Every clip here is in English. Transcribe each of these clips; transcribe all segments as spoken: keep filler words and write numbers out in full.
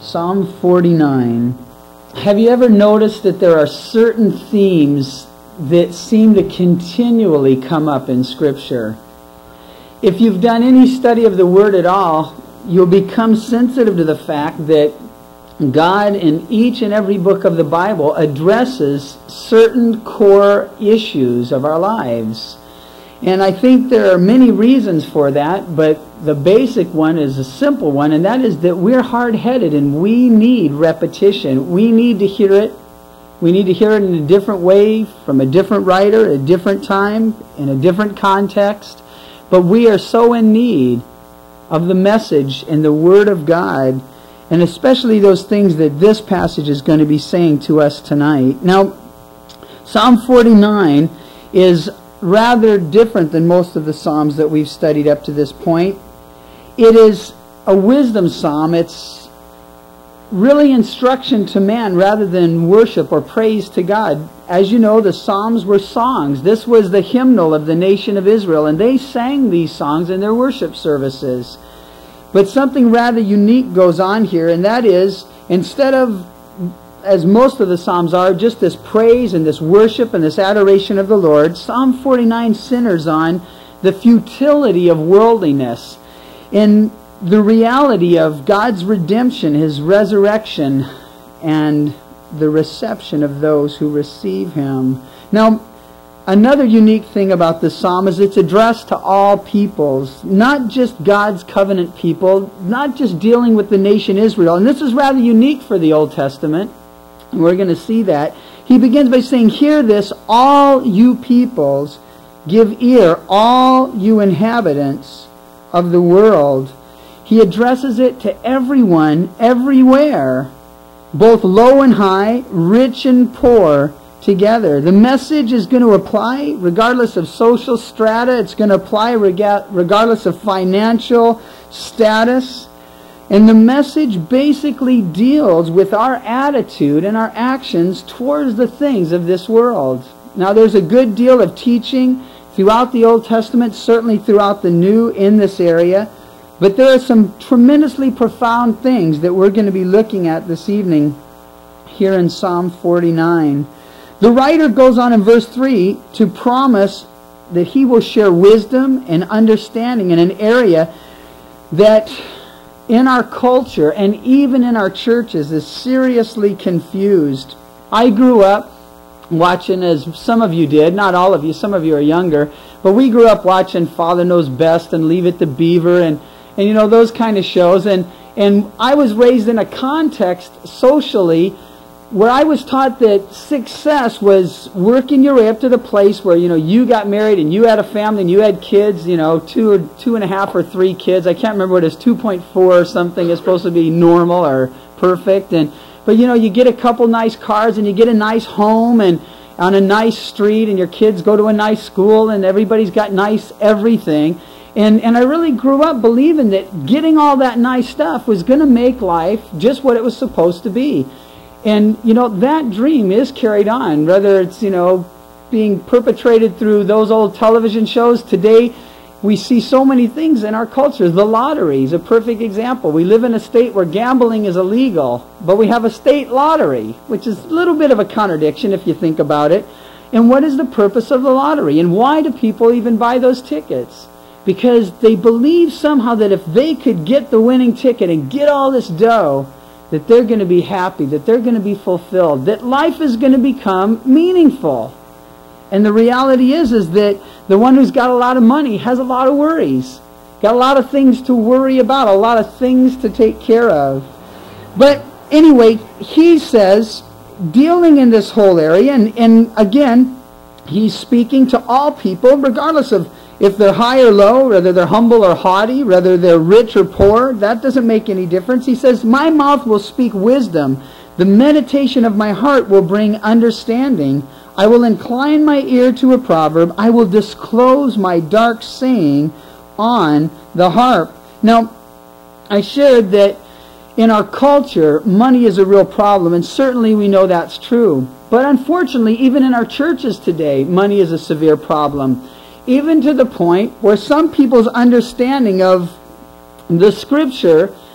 Psalm forty-nine. Have you ever noticed that there are certain themes that seem to continually come up in Scripture? If you've done any study of the Word at all, you'll become sensitive to the fact that God in each and every book of the Bible addresses certain core issues of our lives. And I think there are many reasons for that, but the basic one is a simple one, and that is that we're hard-headed and we need repetition. We need to hear it. We need to hear it in a different way, from a different writer, at a different time, in a different context. But we are so in need of the message and the Word of God, and especially those things that this passage is going to be saying to us tonight. Now, Psalm forty-nine is rather different than most of the Psalms that we've studied up to this point. It is a wisdom psalm. It's really instruction to man rather than worship or praise to God. As you know, the Psalms were songs. This was the hymnal of the nation of Israel, and they sang these songs in their worship services. But something rather unique goes on here, and that is, instead of, as most of the Psalms are, just this praise and this worship and this adoration of the Lord, Psalm forty-nine centers on the futility of worldliness and the reality of God's redemption, His resurrection, and the reception of those who receive Him. Now, another unique thing about this psalm is it's addressed to all peoples, not just God's covenant people, not just dealing with the nation Israel. And this is rather unique for the Old Testament. And we're going to see that. He begins by saying, "Hear this, all you peoples, give ear, all you inhabitants of the world." He addresses it to everyone, everywhere, both low and high, rich and poor, together. The message is going to apply regardless of social strata. It's going to apply rega- regardless of financial status. And the message basically deals with our attitude and our actions towards the things of this world. Now, there's a good deal of teaching throughout the Old Testament, certainly throughout the New, in this area. But there are some tremendously profound things that we're going to be looking at this evening here in Psalm forty-nine. The writer goes on in verse three to promise that he will share wisdom and understanding in an area that in our culture and even in our churches is seriously confused. I grew up watching, as some of you did, not all of you, some of you are younger, but we grew up watching Father Knows Best and Leave It to Beaver and, and you know, those kind of shows. And, and I was raised in a context socially where I was taught that success was working your way up to the place where, you know, you got married and you had a family and you had kids, you know, two or two and a half or three kids. I can't remember what it is, two point four or something is supposed to be normal or perfect. And but, you know, you get a couple nice cars and you get a nice home and on a nice street and your kids go to a nice school and everybody's got nice everything. And, and I really grew up believing that getting all that nice stuff was going to make life just what it was supposed to be. And, you know, that dream is carried on, whether it's, you know, being perpetrated through those old television shows. Today, we see so many things in our culture. The lottery is a perfect example. We live in a state where gambling is illegal, but we have a state lottery, which is a little bit of a contradiction if you think about it. And what is the purpose of the lottery? And why do people even buy those tickets? Because they believe somehow that if they could get the winning ticket and get all this dough, that they're going to be happy, that they're going to be fulfilled, that life is going to become meaningful. And the reality is, is that the one who's got a lot of money has a lot of worries, got a lot of things to worry about, a lot of things to take care of. But anyway, he says, dealing in this whole area, and, and again, he's speaking to all people, regardless of if they're high or low, whether they're humble or haughty, whether they're rich or poor, that doesn't make any difference. He says, my mouth will speak wisdom. The meditation of my heart will bring understanding. I will incline my ear to a proverb. I will disclose my dark saying on the harp. Now, I shared that in our culture, money is a real problem, and certainly we know that's true. But unfortunately, even in our churches today, money is a severe problem. Even to the point where some people's understanding of the Scripture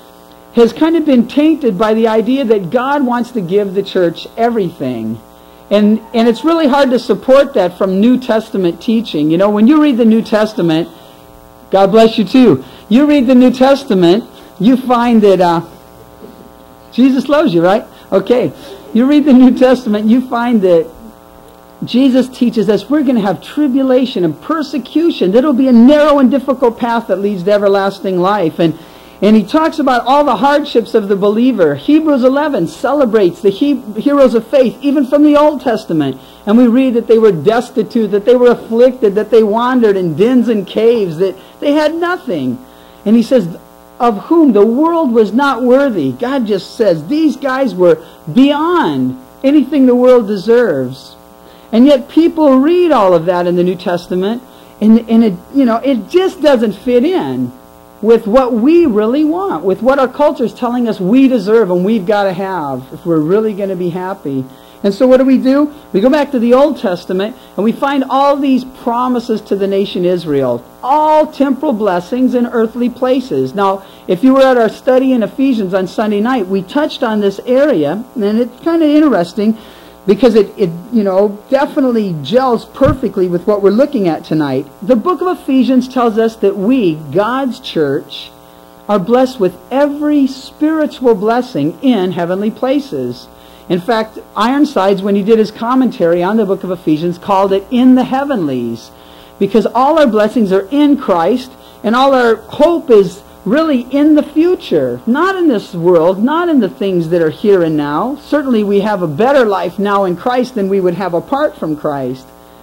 has kind of been tainted by the idea that God wants to give the church everything. And, and it's really hard to support that from New Testament teaching. You know, when you read the New Testament, God bless you too. You read the New Testament, you find that uh, Jesus loves you, right? Okay. You read the New Testament, you find that Jesus teaches us we're going to have tribulation and persecution. That'll be a narrow and difficult path that leads to everlasting life. And And he talks about all the hardships of the believer. Hebrews eleven celebrates the he heroes of faith, even from the Old Testament. And we read that they were destitute, that they were afflicted, that they wandered in dens and caves, that they had nothing. And he says, of whom the world was not worthy. God just says these guys were beyond anything the world deserves. And yet people read all of that in the New Testament, and, and it, you know, it just doesn't fit in with what we really want, with what our culture is telling us we deserve and we've got to have if we're really going to be happy. And so what do we do? We go back to the Old Testament and we find all these promises to the nation Israel, all temporal blessings in earthly places. Now, if you were at our study in Ephesians on Sunday night, we touched on this area, and it's kind of interesting because it, it, you know, definitely gels perfectly with what we're looking at tonight. The book of Ephesians tells us that we, God's church, are blessed with every spiritual blessing in heavenly places. In fact, Ironsides, when he did his commentary on the book of Ephesians, called it in the heavenlies, because all our blessings are in Christ, and all our hope is really in the future, not in this world, not in the things that are here and now. Certainly we have a better life now in Christ than we would have apart from Christ.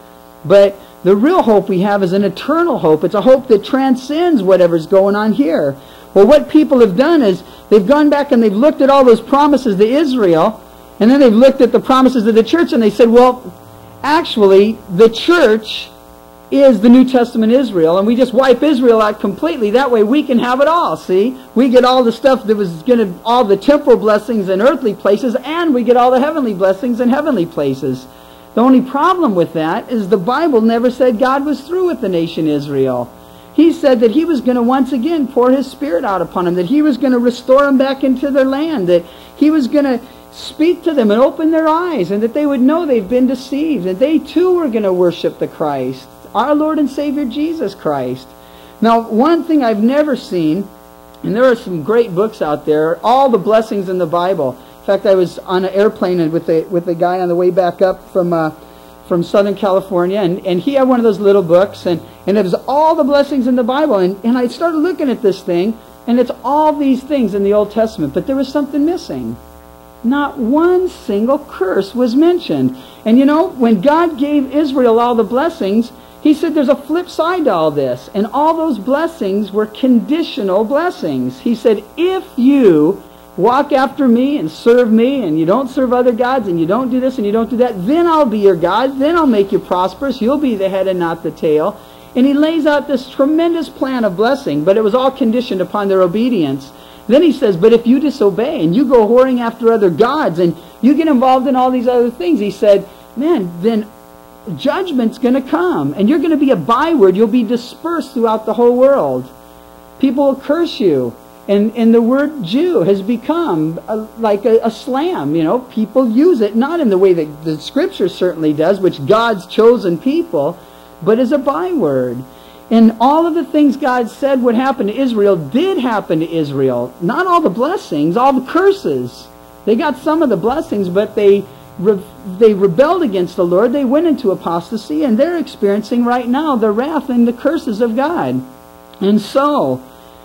But the real hope we have is an eternal hope. It's a hope that transcends whatever's going on here. Well, what people have done is they've gone back and they've looked at all those promises to Israel, and then they've looked at the promises of the church, and they said, well, actually, the church is the New Testament Israel, and we just wipe Israel out completely. That way we can have it all, see? We get all the stuff that was going to, all the temporal blessings in earthly places, and we get all the heavenly blessings in heavenly places. The only problem with that is the Bible never said God was through with the nation Israel. He said that he was going to once again pour his Spirit out upon them, that he was going to restore them back into their land, that he was going to speak to them and open their eyes, and that they would know they've been deceived, and they too were going to worship the Christ, our Lord and Savior Jesus Christ. Now, one thing I've never seen, and there are some great books out there, all the blessings in the Bible. In fact, I was on an airplane with a with a guy on the way back up from uh, from Southern California, and, and he had one of those little books, and, and it was all the blessings in the Bible. And, and I started looking at this thing, and it's all these things in the Old Testament, but there was something missing. Not one single curse was mentioned. And you know, when God gave Israel all the blessings, he said there's a flip side to all this. And all those blessings were conditional blessings. He said, if you walk after me and serve me, and you don't serve other gods, and you don't do this and you don't do that, then I'll be your God. Then I'll make you prosperous. You'll be the head and not the tail. And he lays out this tremendous plan of blessing, but it was all conditioned upon their obedience. Then he says, but if you disobey and you go whoring after other gods and you get involved in all these other things, he said, man, then judgment's going to come, and you're going to be a byword. You'll be dispersed throughout the whole world. People will curse you, and, and the word Jew has become a, like a, a slam. You know, people use it not in the way that the Scripture certainly does, which God's chosen people, but as a byword. And all of the things God said would happen to Israel did happen to Israel. Not all the blessings, all the curses. They got some of the blessings, but they Re they rebelled against the Lord. They went into apostasy, and they're experiencing right now the wrath and the curses of God. And so,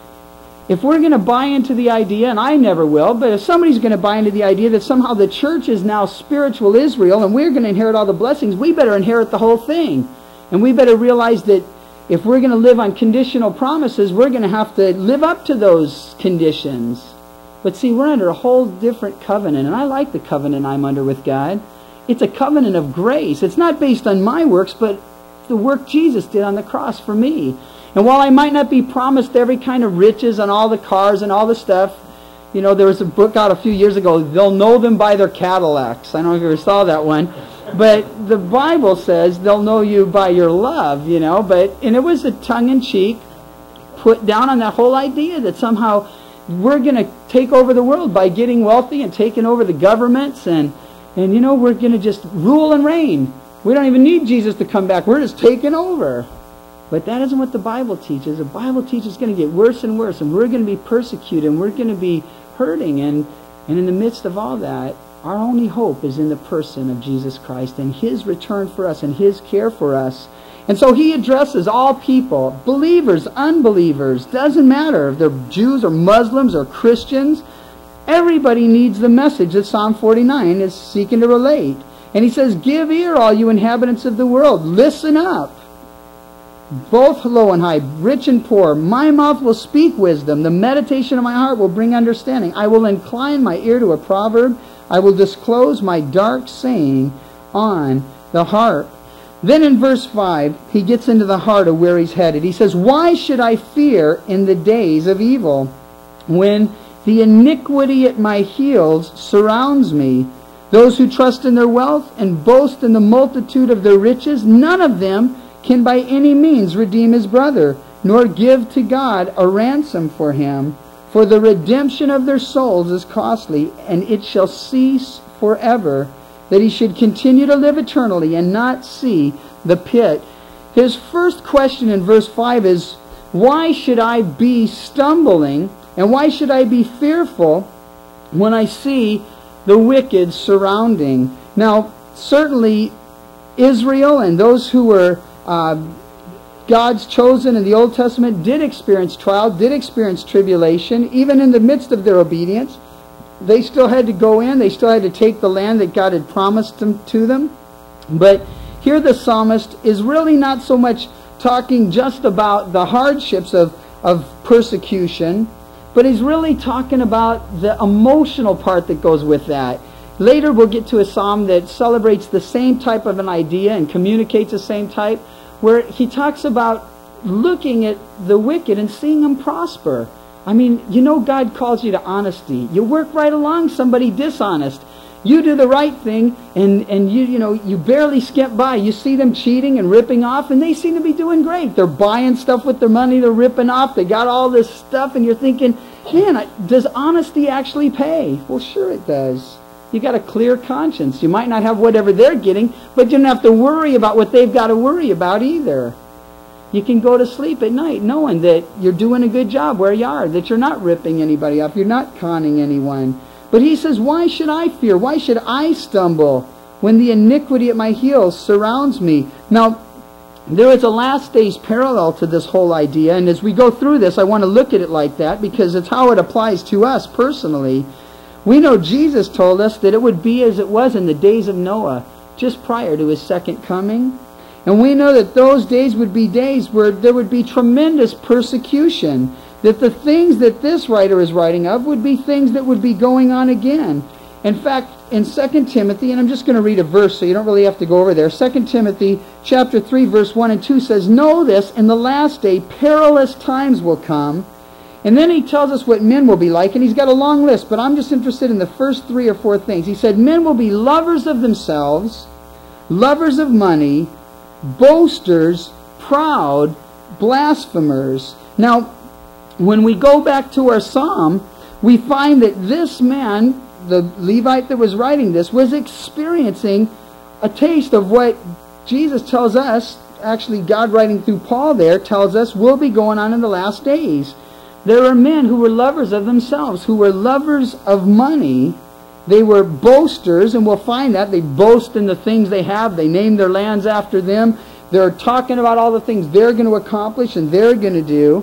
if we're going to buy into the idea, and I never will, but if somebody's going to buy into the idea that somehow the church is now spiritual Israel and we're going to inherit all the blessings, we better inherit the whole thing. And we better realize that if we're going to live on conditional promises, we're going to have to live up to those conditions. But see, we're under a whole different covenant, and I like the covenant I'm under with God. It's a covenant of grace. It's not based on my works, but the work Jesus did on the cross for me. And while I might not be promised every kind of riches and all the cars and all the stuff, you know, there was a book out a few years ago, They'll Know Them by Their Cadillacs. I don't know if you ever saw that one. But the Bible says they'll know you by your love, you know. But and it was a tongue-in-cheek put down on that whole idea that somehow we're going to take over the world by getting wealthy and taking over the governments, and, and you know, we're going to just rule and reign. We don't even need Jesus to come back. We're just taking over. But that isn't what the Bible teaches. The Bible teaches it's going to get worse and worse, and we're going to be persecuted, and we're going to be hurting. And, and in the midst of all that, our only hope is in the person of Jesus Christ and His return for us and His care for us. And so He addresses all people, believers, unbelievers, doesn't matter if they're Jews or Muslims or Christians. Everybody needs the message that Psalm forty-nine is seeking to relate. And He says, give ear, all you inhabitants of the world. Listen up. Both low and high, rich and poor. My mouth will speak wisdom. The meditation of my heart will bring understanding. I will incline my ear to a proverb. I will disclose my dark saying on the harp. Then in verse five, he gets into the heart of where he's headed. He says, why should I fear in the days of evil, when the iniquity at my heels surrounds me? Those who trust in their wealth and boast in the multitude of their riches, none of them can by any means redeem his brother, nor give to God a ransom for him. For the redemption of their souls is costly, and it shall cease forever, that he should continue to live eternally and not see the pit. His first question in verse five is, why should I be stumbling, and why should I be fearful when I see the wicked surrounding? Now, certainly Israel and those who were uh, God's chosen in the Old Testament did experience trial, did experience tribulation. Even in the midst of their obedience, they still had to go in. They still had to take the land that God had promised them, to them. But here the psalmist is really not so much talking just about the hardships of, of persecution, but he's really talking about the emotional part that goes with that. Later we'll get to a psalm that celebrates the same type of an idea and communicates the same type, where he talks about looking at the wicked and seeing them prosper. I mean, you know God calls you to honesty. You work right along somebody dishonest. You do the right thing, and, and you you know you barely skip by. You see them cheating and ripping off, and they seem to be doing great. They're buying stuff with their money they're ripping off. They got all this stuff, and you're thinking, man, does honesty actually pay? Well, sure it does. You got a clear conscience. You might not have whatever they're getting, but you don't have to worry about what they've got to worry about either. You can go to sleep at night knowing that you're doing a good job where you are, that you're not ripping anybody off, you're not conning anyone. But he says, why should I fear? Why should I stumble when the iniquity at my heels surrounds me? Now, there is a last days parallel to this whole idea, and as we go through this, I want to look at it like that because it's how it applies to us personally. We know Jesus told us that it would be as it was in the days of Noah, just prior to his second coming. And we know that those days would be days where there would be tremendous persecution. That the things that this writer is writing of would be things that would be going on again. In fact, in Second Timothy, and I'm just going to read a verse so you don't really have to go over there. Second Timothy chapter three, verse one and two says, know this, in the last day perilous times will come. And then he tells us what men will be like, and he's got a long list, but I'm just interested in the first three or four things. He said, men will be lovers of themselves, lovers of money, boasters, proud, blasphemers. Now, when we go back to our psalm, we find that this man, the Levite that was writing this, was experiencing a taste of what Jesus tells us, actually God writing through Paul there, tells us will be going on in the last days. There are men who were lovers of themselves, who were lovers of money. They were boasters, and we'll find that. They boast in the things they have. They name their lands after them. They're talking about all the things they're going to accomplish and they're going to do.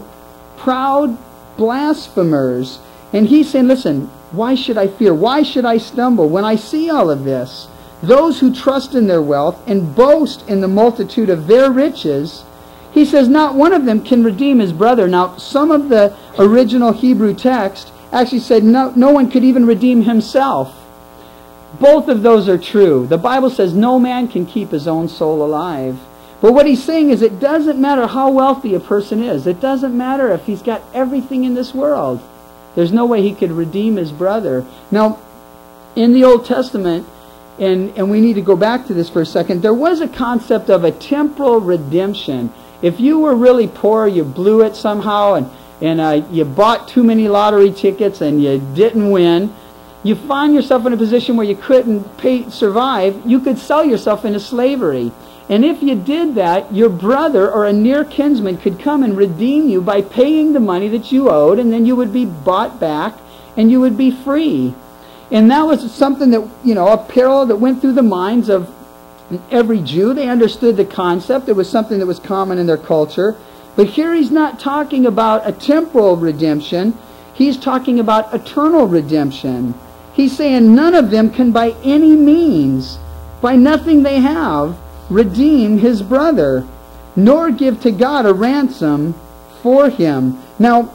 Proud blasphemers. And he's saying, listen, why should I fear? Why should I stumble when I see all of this? Those who trust in their wealth and boast in the multitude of their riches, he says not one of them can redeem his brother. Now, some of the original Hebrew text actually said no, no one could even redeem himself. Both of those are true. The Bible says no man can keep his own soul alive. But what he's saying is it doesn't matter how wealthy a person is. It doesn't matter if he's got everything in this world. There's no way he could redeem his brother. Now, in the Old Testament, and, and we need to go back to this for a second, there was a concept of a temporal redemption. If you were really poor, you blew it somehow, and, and uh, you bought too many lottery tickets and you didn't win, you find yourself in a position where you couldn't pay, survive, you could sell yourself into slavery. And if you did that, your brother or a near kinsman could come and redeem you by paying the money that you owed, and then you would be bought back and you would be free. And that was something that, you know, a peril that went through the minds of every Jew. They understood the concept. It was something that was common in their culture. But here he's not talking about a temporal redemption. He's talking about eternal redemption. He's saying none of them can by any means, by nothing they have, redeem his brother, nor give to God a ransom for him. Now,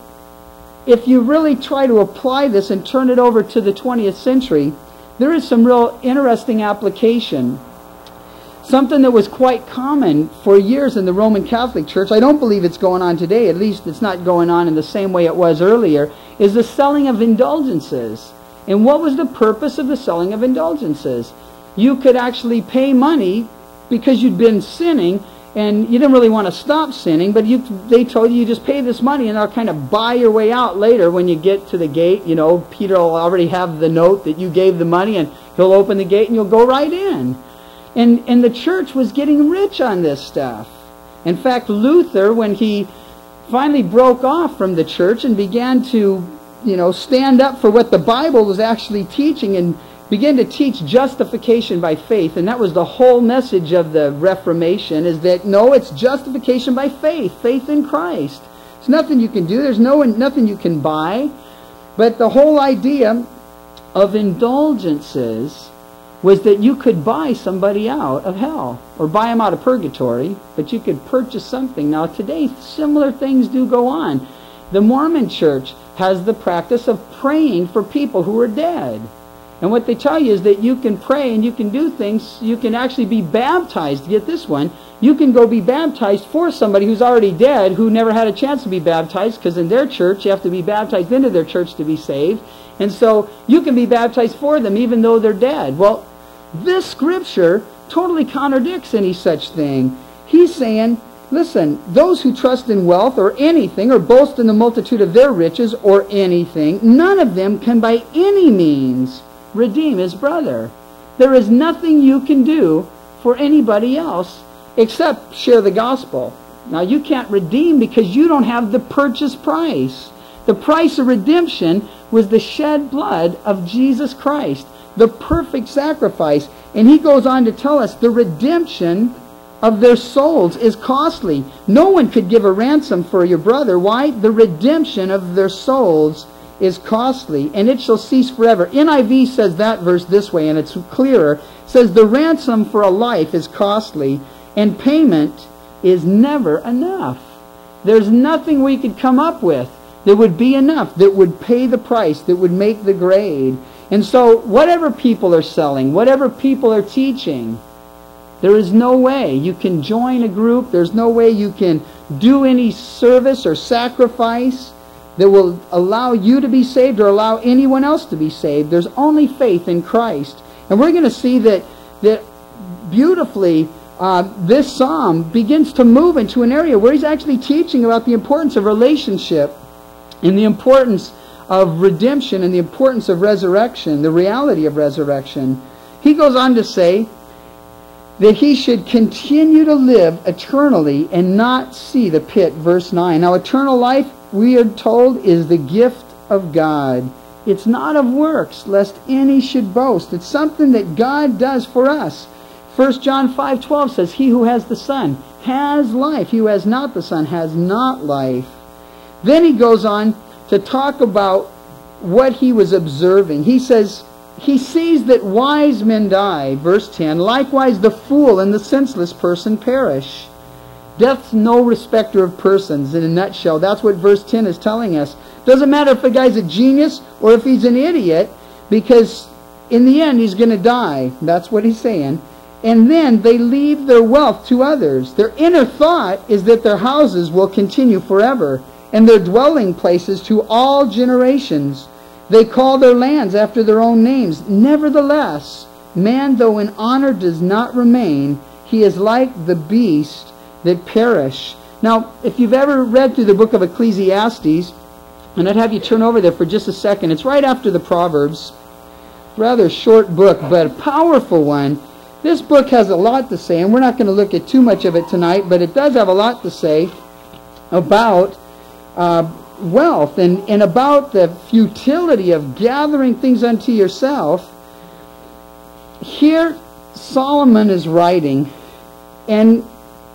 if you really try to apply this and turn it over to the twentieth century, there is some real interesting application. Something that was quite common for years in the Roman Catholic Church, I don't believe it's going on today, at least it's not going on in the same way it was earlier, is the selling of indulgences. And what was the purpose of the selling of indulgences? You could actually pay money because you'd been sinning and you didn't really want to stop sinning, but you, they told you, you just pay this money and they'll kind of buy your way out later when you get to the gate. You know, Peter will already have the note that you gave the money and he'll open the gate and you'll go right in. And, and the church was getting rich on this stuff. In fact, Luther, when he finally broke off from the church and began to, you know, stand up for what the Bible was actually teaching and began to teach justification by faith, and that was the whole message of the Reformation, is that no, it's justification by faith, faith in Christ. There's nothing you can do, there's no nothing you can buy. But the whole idea of indulgences was that you could buy somebody out of hell, or buy them out of purgatory, but you could purchase something. Now today, similar things do go on. The Mormon Church has the practice of praying for people who are dead. And what they tell you is that you can pray and you can do things. You can actually be baptized. Get this one. You can go be baptized for somebody who's already dead, who never had a chance to be baptized, because in their church you have to be baptized into their church to be saved. And so you can be baptized for them even though they're dead. Well, this scripture totally contradicts any such thing. He's saying, listen, those who trust in wealth or anything, or boast in the multitude of their riches or anything, none of them can by any means redeem his brother. There is nothing you can do for anybody else except share the gospel. Now, you can't redeem because you don't have the purchase price. The price of redemption was the shed blood of Jesus Christ, the perfect sacrifice. And he goes on to tell us the redemption of their souls is costly. No one could give a ransom for your brother. Why? The redemption of their souls is costly, and it shall cease forever. N I V says that verse this way, and it's clearer. It says, the ransom for a life is costly, and payment is never enough. There's nothing we could come up with that would be enough, that would pay the price, that would make the grade. And so, whatever people are selling, whatever people are teaching, there is no way you can join a group, there's no way you can do any service or sacrifice that will allow you to be saved or allow anyone else to be saved. There's only faith in Christ. And we're going to see that, that beautifully uh, this psalm begins to move into an area where he's actually teaching about the importance of relationship and the importance of redemption and the importance of resurrection, the reality of resurrection. He goes on to say that he should continue to live eternally and not see the pit. Verse nine. Now, eternal life, we are told, is the gift of God. It's not of works, lest any should boast. It's something that God does for us. First John five twelve says, he who has the Son has life. He who has not the Son has not life. Then he goes on to talk about what he was observing. He says, he sees that wise men die. Verse ten, likewise the fool and the senseless person perish. Death's no respecter of persons. In a nutshell, that's what verse ten is telling us. Doesn't matter if a guy's a genius or if he's an idiot, because in the end he's going to die. That's what he's saying. And then they leave their wealth to others. Their inner thought is that their houses will continue forever, and their dwelling places to all generations. They call their lands after their own names. Nevertheless, man, though in honor does not remain, he is like the beast that perish. Now, if you've ever read through the book of Ecclesiastes, And I'd have you turn over there for just a second. It's right after the Proverbs. Rather short book, but a powerful one. This book has a lot to say, and we're not going to look at too much of it tonight, but it does have a lot to say about uh, wealth and, and about the futility of gathering things unto yourself. Here, Solomon is writing, and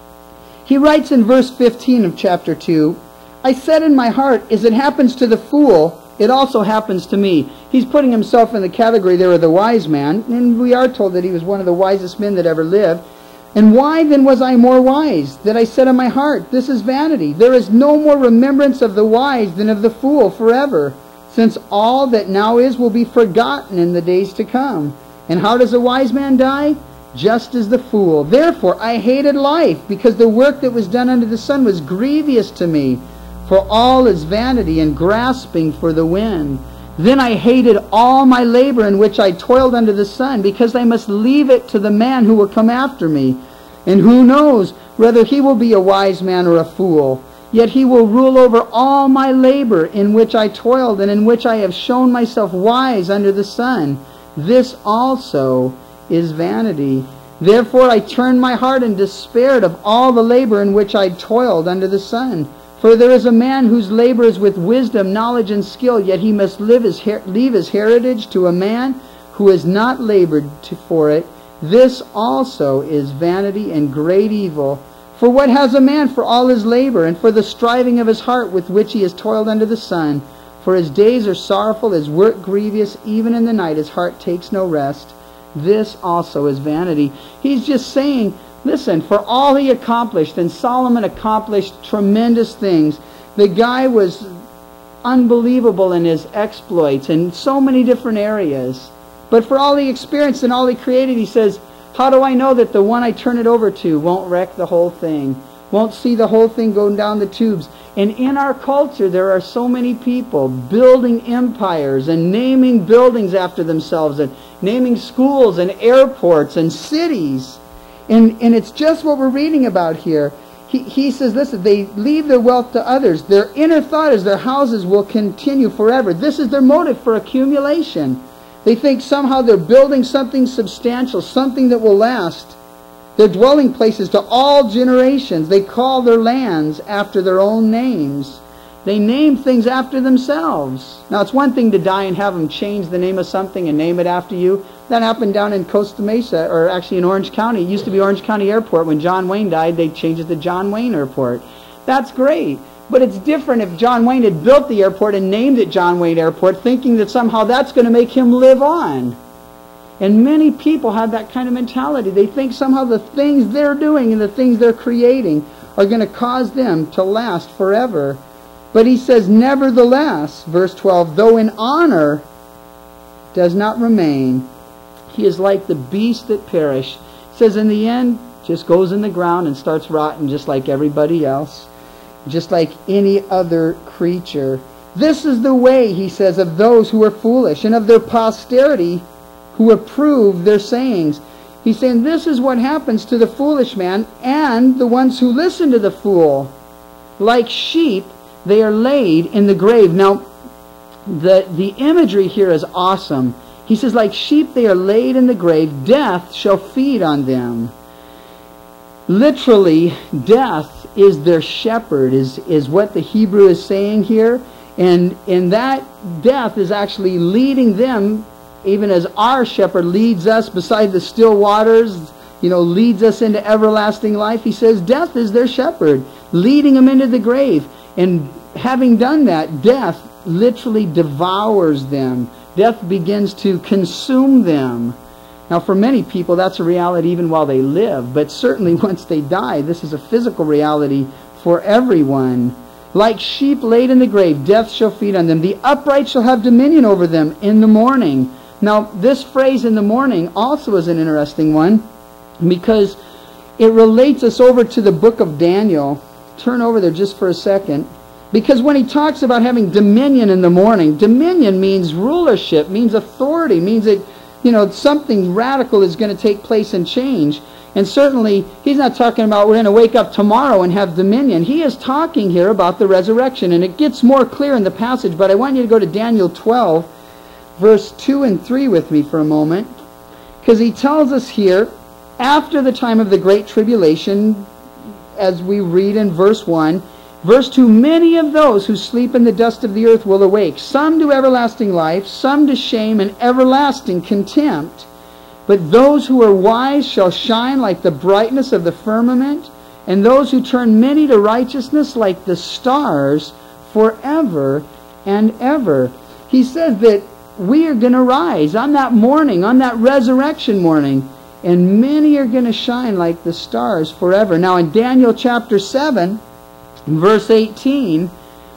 he writes in verse fifteen of chapter two, I said in my heart, as it happens to the fool, it also happens to me. He's putting himself in the category there of the wise man, and we are told that he was one of the wisest men that ever lived. And why then was I more wise? That I said in my heart, this is vanity. There is no more remembrance of the wise than of the fool forever, since all that now is will be forgotten in the days to come. And how does a wise man die? Just as the fool. Therefore I hated life, because the work that was done under the sun was grievous to me. For all is vanity and grasping for the wind. Then I hated all my labor in which I toiled under the sun, because I must leave it to the man who will come after me. And who knows whether he will be a wise man or a fool. Yet he will rule over all my labor in which I toiled, and in which I have shown myself wise under the sun. This also is vanity. Therefore I turned my heart and despaired of all the labor in which I toiled under the sun. For there is a man whose labor is with wisdom, knowledge, and skill, yet he must live his her- leave his heritage to a man who has not labored to, for it. This also is vanity and great evil. For what has a man for all his labor, and for the striving of his heart with which he has toiled under the sun? For his days are sorrowful, his work grievous, even in the night his heart takes no rest. This also is vanity. He's just saying, listen, for all he accomplished, and Solomon accomplished tremendous things. The guy was unbelievable in his exploits in so many different areas. But for all he experienced and all he created, he says, how do I know that the one I turn it over to won't wreck the whole thing? Won't see the whole thing going down the tubes? And in our culture, there are so many people building empires and naming buildings after themselves and naming schools and airports and cities. And, and it's just what we're reading about here. He, he says, listen, they leave their wealth to others. Their inner thought is their houses will continue forever. This is their motive for accumulation. They think somehow they're building something substantial, something that will last. Their dwelling places to all generations. They call their lands after their own names. They name things after themselves. Now, it's one thing to die and have them change the name of something and name it after you. That happened down in Costa Mesa, or actually in Orange County. It used to be Orange County Airport. When John Wayne died, they changed it to John Wayne Airport. That's great. But it's different if John Wayne had built the airport and named it John Wayne Airport, thinking that somehow that's going to make him live on. And many people have that kind of mentality. They think somehow the things they're doing and the things they're creating are going to cause them to last forever. But he says, nevertheless, verse twelve, though in honor does not remain, he is like the beast that perish. It says in the end, just goes in the ground and starts rotting just like everybody else, just like any other creature. This is the way, he says, of those who are foolish, and of their posterity who approve their sayings. He's saying this is what happens to the foolish man and the ones who listen to the fool. Like sheep, they are laid in the grave. Now, the, the imagery here is awesome. He says, like sheep, they are laid in the grave. Death shall feed on them. Literally, death is their shepherd, is, is what the Hebrew is saying here. And, and that death is actually leading them, even as our shepherd leads us beside the still waters, you know, leads us into everlasting life. He says death is their shepherd, leading them into the grave. And having done that, death literally devours them. Death begins to consume them. Now, for many people, that's a reality even while they live. But certainly once they die, this is a physical reality for everyone. Like sheep laid in the grave, death shall feed on them. The upright shall have dominion over them in the morning. Now, this phrase in the morning also is an interesting one, because it relates us over to the book of Daniel. Turn over there just for a second. Because when he talks about having dominion in the morning, dominion means rulership, means authority, means that you know, something radical is going to take place and change. And certainly, he's not talking about we're going to wake up tomorrow and have dominion. He is talking here about the resurrection. And it gets more clear in the passage, but I want you to go to Daniel twelve, verse two and three with me for a moment. Because he tells us here, after the time of the Great Tribulation, as we read in verse one, verse two, many of those who sleep in the dust of the earth will awake, some to everlasting life, some to shame and everlasting contempt. But those who are wise shall shine like the brightness of the firmament, and those who turn many to righteousness like the stars forever and ever. He says that we are going to rise on that morning, on that resurrection morning, and many are going to shine like the stars forever. Now in Daniel chapter seven, verse eighteen,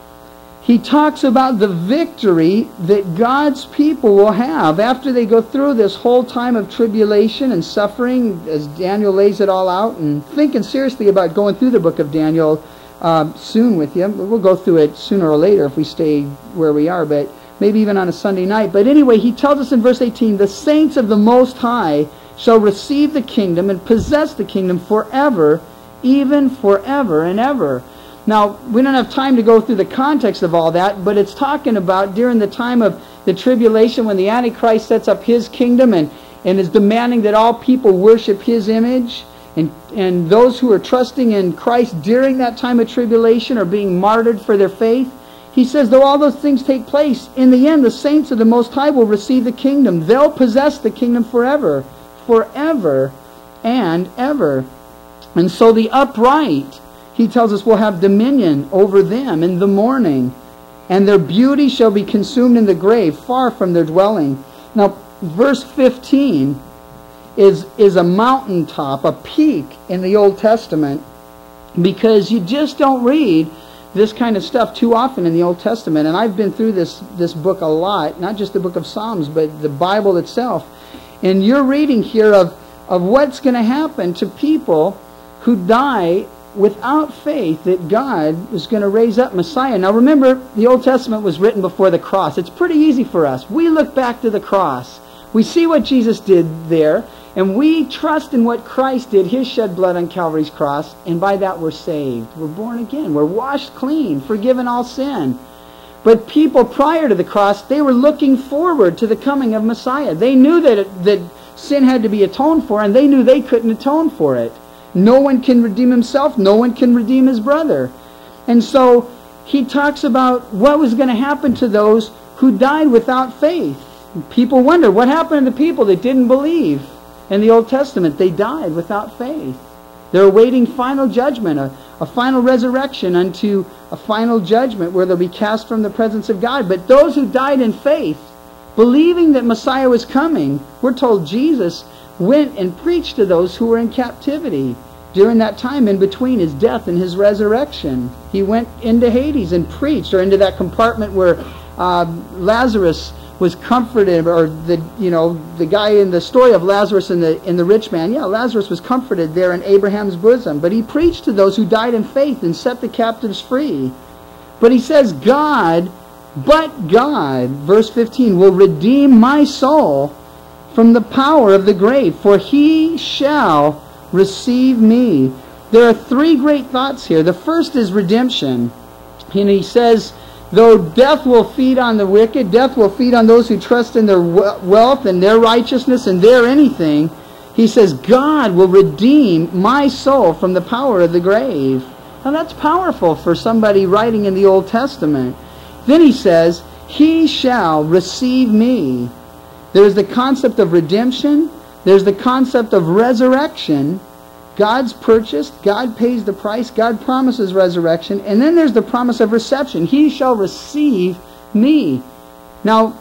he talks about the victory that God's people will have after they go through this whole time of tribulation and suffering, as Daniel lays it all out, and thinking seriously about going through the book of Daniel uh, soon with you. We'll go through it sooner or later if we stay where we are, but maybe even on a Sunday night. But anyway, he tells us in verse eighteen, the saints of the Most High shall receive the kingdom and possess the kingdom forever, even forever and ever. Now, we don't have time to go through the context of all that, but it's talking about during the time of the tribulation when the Antichrist sets up his kingdom and, and is demanding that all people worship his image. And, and those who are trusting in Christ during that time of tribulation are being martyred for their faith. He says, though all those things take place, in the end, the saints of the Most High will receive the kingdom. They'll possess the kingdom forever, forever and ever. And so the upright, he tells us, will have dominion over them in the morning, and their beauty shall be consumed in the grave, far from their dwelling. Now, verse fifteen is, is a mountaintop, a peak in the Old Testament, because you just don't read this kind of stuff too often in the Old Testament. And I've been through this, this book a lot, not just the book of Psalms, but the Bible itself. And you're reading here of, of what's going to happen to people who die without faith that God was going to raise up Messiah. Now remember, the Old Testament was written before the cross. It's pretty easy for us. We look back to the cross. We see what Jesus did there, and we trust in what Christ did, his shed blood on Calvary's cross, and by that we're saved. We're born again. We're washed clean, forgiven all sin. But people prior to the cross, they were looking forward to the coming of Messiah. They knew that, it, that sin had to be atoned for, and they knew they couldn't atone for it. No one can redeem himself. No one can redeem his brother. And so he talks about what was going to happen to those who died without faith. People wonder, what happened to the people that didn't believe in the Old Testament? They died without faith. They're awaiting final judgment, a, a final resurrection unto a final judgment where they'll be cast from the presence of God. But those who died in faith, believing that Messiah was coming, we're told Jesus went and preached to those who were in captivity during that time in between his death and his resurrection. He went into Hades and preached, or into that compartment where uh, Lazarus was comforted, or the you know the guy in the story of Lazarus and the in the rich man. Yeah, Lazarus was comforted there in Abraham's bosom. But he preached to those who died in faith and set the captives free. But he says, God, but God, verse fifteen, will redeem my soul from the power of the grave, for he shall receive me. There are three great thoughts here. The first is redemption. And he says, though death will feed on the wicked, death will feed on those who trust in their wealth and their righteousness and their anything, he says, God will redeem my soul from the power of the grave. Now that's powerful for somebody writing in the Old Testament. Then he says, he shall receive me. There's the concept of redemption. There's the concept of resurrection. God's purchased. God pays the price. God promises resurrection. And then there's the promise of reception. He shall receive me. Now,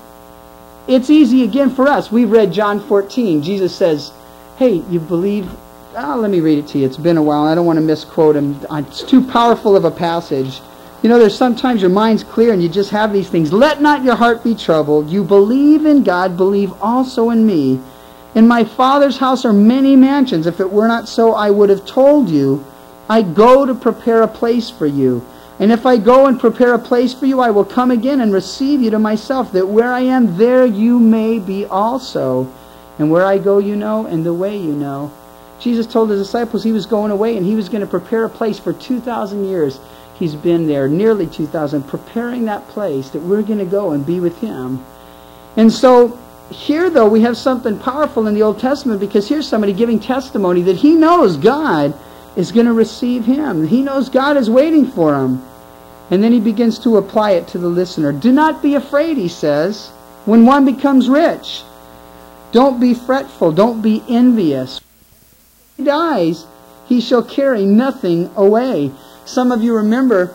it's easy again for us. We've read John fourteen. Jesus says, hey, you believe... Oh, let me read it to you. It's been a while. I don't want to misquote him. It's too powerful of a passage. You know, there's sometimes your mind's clear and you just have these things. Let not your heart be troubled. You believe in God, believe also in me. In my Father's house are many mansions. If it were not so, I would have told you. I go to prepare a place for you. And if I go and prepare a place for you, I will come again and receive you to myself, that where I am, there you may be also. And where I go, you know, and the way you know. Jesus told his disciples he was going away and he was going to prepare a place for two thousand years. He's been there, nearly two thousand, preparing that place that we're going to go and be with him. And so here, though, we have something powerful in the Old Testament, because here's somebody giving testimony that he knows God is going to receive him. He knows God is waiting for him. And then he begins to apply it to the listener. Do not be afraid, he says, when one becomes rich. Don't be fretful. Don't be envious. When he dies, he shall carry nothing away. Some of you remember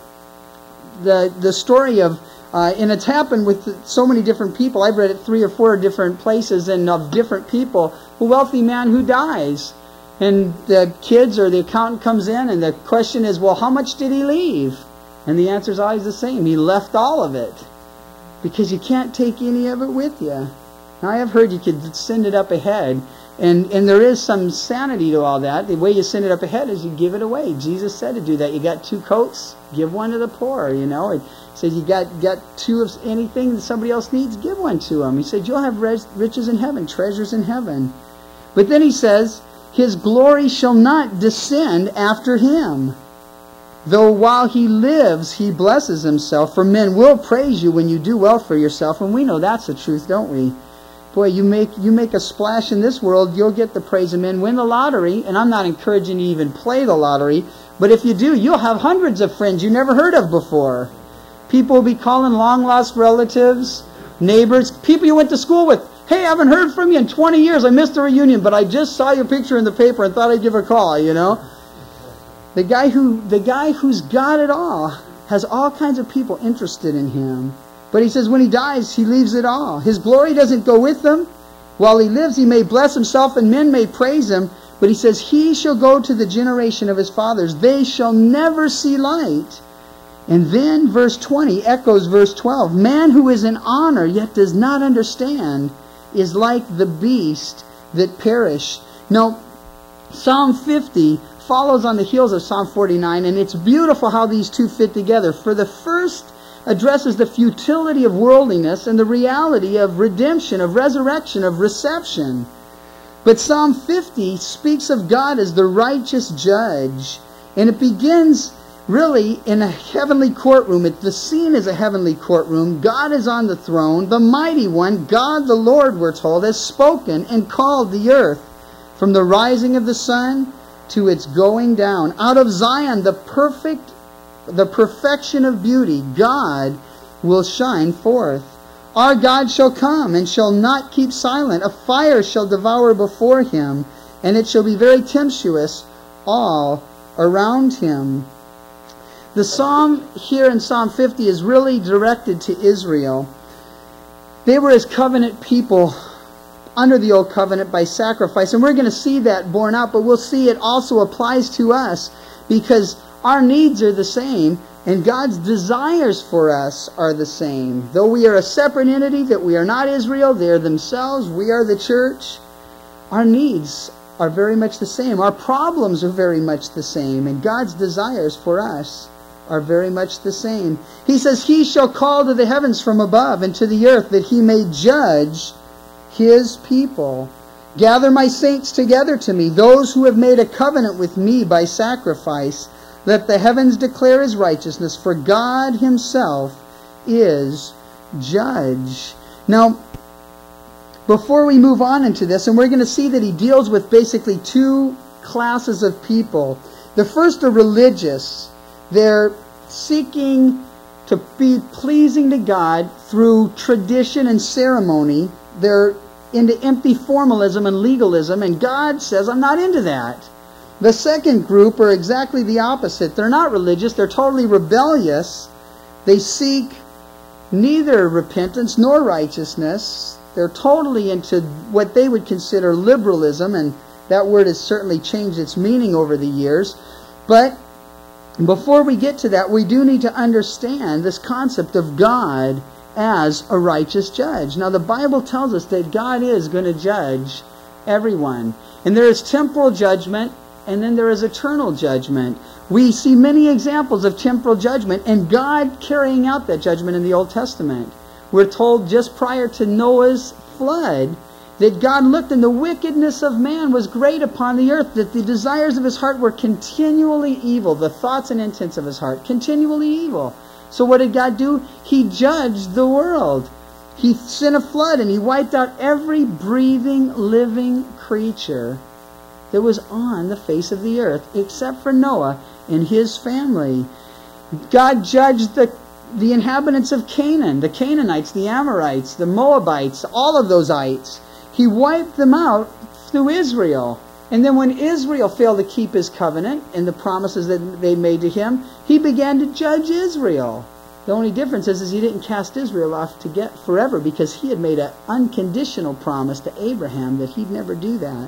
the the story of, uh, and it's happened with so many different people. I've read it three or four different places and of different people. A wealthy man who dies. And the kids or the accountant comes in and the question is, well, how much did he leave? And the answer is always the same. He left all of it. Because you can't take any of it with you. Now, I have heard you could send it up ahead. And, and there is some sanity to all that. The way you send it up ahead is you give it away. Jesus said to do that. You got two coats, give one to the poor, you know. He said you got, got two of anything that somebody else needs, give one to them. He said you'll have riches in heaven, treasures in heaven. But then he says, his glory shall not descend after him. Though while he lives, he blesses himself. For men will praise you when you do well for yourself. And we know that's the truth, don't we? Boy, you make you make a splash in this world, you'll get the praise of men. Win the lottery, and I'm not encouraging you to even play the lottery, but if you do, you'll have hundreds of friends you never heard of before. People will be calling long-lost relatives, neighbors, people you went to school with. Hey, I haven't heard from you in twenty years. I missed the reunion, but I just saw your picture in the paper and thought I'd give a call, you know. The guy who the guy who's got it all has all kinds of people interested in him. But he says when he dies, he leaves it all. His glory doesn't go with him. While he lives, he may bless himself and men may praise him. But he says, he shall go to the generation of his fathers. They shall never see light. And then verse twenty echoes verse twelve. Man who is in honor yet does not understand is like the beast that perish. Now, Psalm fifty follows on the heels of Psalm forty-nine. And it's beautiful how these two fit together. For the first addresses the futility of worldliness and the reality of redemption, of resurrection, of reception. But Psalm fifty speaks of God as the righteous judge. And it begins really in a heavenly courtroom. It, the scene is a heavenly courtroom. God is on the throne. The mighty one, God the Lord, we're told, has spoken and called the earth from the rising of the sun to its going down. Out of Zion, the perfect the perfection of beauty, God will shine forth. Our God shall come and shall not keep silent. A fire shall devour before him, and it shall be very tempestuous all around him. The psalm here in Psalm fifty is really directed to Israel. They were his covenant people under the old covenant by sacrifice, and we're going to see that borne out, but we'll see it also applies to us, because our needs are the same, and God's desires for us are the same. Though we are a separate entity, that we are not Israel, they are themselves, we are the church, our needs are very much the same. Our problems are very much the same, and God's desires for us are very much the same. He says, he shall call to the heavens from above and to the earth, that he may judge his people. Gather my saints together to me, those who have made a covenant with me by sacrifice. Let the heavens declare his righteousness, for God himself is judge. Now, before we move on into this, and we're going to see that he deals with basically two classes of people. The first are religious. They're seeking to be pleasing to God through tradition and ceremony. They're into empty formalism and legalism, and God says, I'm not into that. The second group are exactly the opposite. They're not religious. They're totally rebellious. They seek neither repentance nor righteousness. They're totally into what they would consider liberalism, and that word has certainly changed its meaning over the years. But before we get to that, we do need to understand this concept of God as a righteous judge. Now, the Bible tells us that God is going to judge everyone. And there is temporal judgment, and then there is eternal judgment. We see many examples of temporal judgment and God carrying out that judgment in the Old Testament. We're told just prior to Noah's flood that God looked and the wickedness of man was great upon the earth, that the desires of his heart were continually evil, the thoughts and intents of his heart, continually evil. So what did God do? He judged the world. He sent a flood and he wiped out every breathing, living creature that was on the face of the earth, except for Noah and his family. God judged the, the inhabitants of Canaan, the Canaanites, the Amorites, the Moabites, all of those ites. He wiped them out through Israel. And then when Israel failed to keep his covenant and the promises that they made to him, he began to judge Israel. The only difference is, is he didn't cast Israel off to get forever, because he had made an unconditional promise to Abraham that he'd never do that.